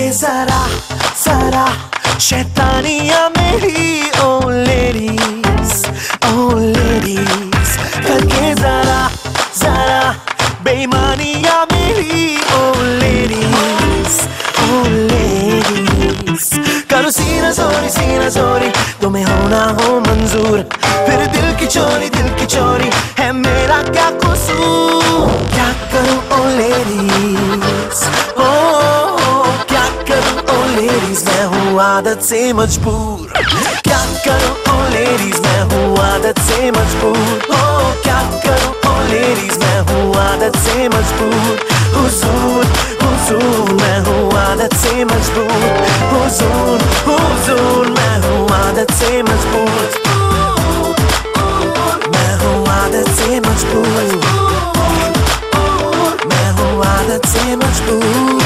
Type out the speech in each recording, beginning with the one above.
जरा जरा शैतानियां मेरी ओ लेडीज करके जरा जरा बेईमानियां मेरी ओ लेडीज करो सीना जोरी तुम्हें होना हो मंजूर फिर दिल की चोरी है मेरा क्या कसूर क्या करूं ओ लेडीज क्या करूं ओ लेडीज मैं हूँ आदत से मजबूर क्या करूं ओ लेडीज मैं हूँ आदत से मजबूर क्या करूं ओ लेडीज मैं हूँ आदत से मजबूर हुजूर मैं हूँ आदत से मजबूर हुजूर मैं हूँ आदत से मजबूर मैं हूँ आदत से मजबूर मैं हूँ आदत से मजबूर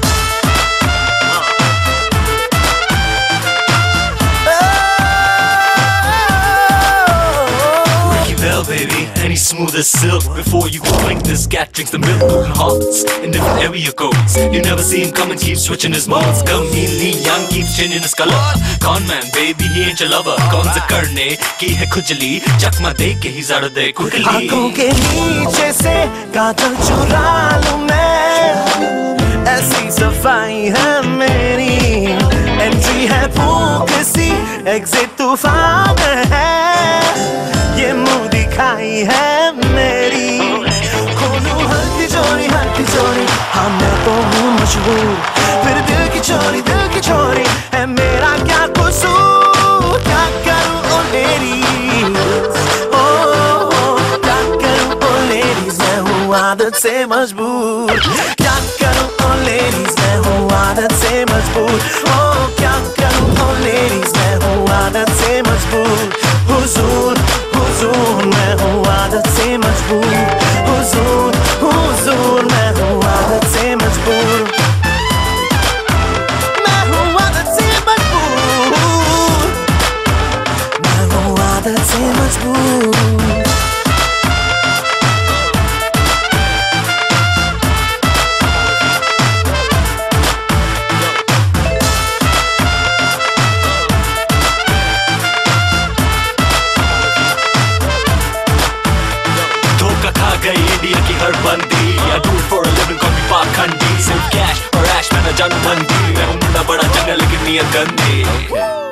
baby, and he's smooth as silk. Before you go like this, cat drinks the milk, moving hearts in different area codes. You never see him come and keep switching his modes. Chameleon young, keeps changing his color. Con man, baby, he ain't your lover. कौन सा करने की है खुजली, चकमा दे के ही ज़ाड़ दे quickly. आँखों के नीचे से काजल चुरा लूं मैं, ऐसी सफाई है मेरी. एंट्री है भूख सी, एग्जिट तूफान है. ये मुंह दिखाई है मेरी. खोलूं हर तिजोरी हाँ मैं तो हूँ मशहूर. फिर दिल की चोरी है मेरा क्या कसूर. क्या करूं ओ लेडीज क्या करूं ओ लेडीज मैं हूँ आदत से मजबूर. क्या करूं ओ लेडीज मैं हूँ आदत से मजबूर. क्या करूं ओ लेडीज मैं हूँ आदत से मजबूर. हुजूर मैं हूँ आदत से मजबूर. हुजूर मैं हूँ आदत से मजबूर. मैं हूँ आदत से मजबूर. मैं हूँ आदत से मजबूर. गई इंडिया की हर बंदी. I do it for a living, call me पाखंडी. सिर्फ कैश और ऐश में न जानू मंदी. मैं हूँ मुंडा बड़ा जंगल लेकिन नियत गंदी.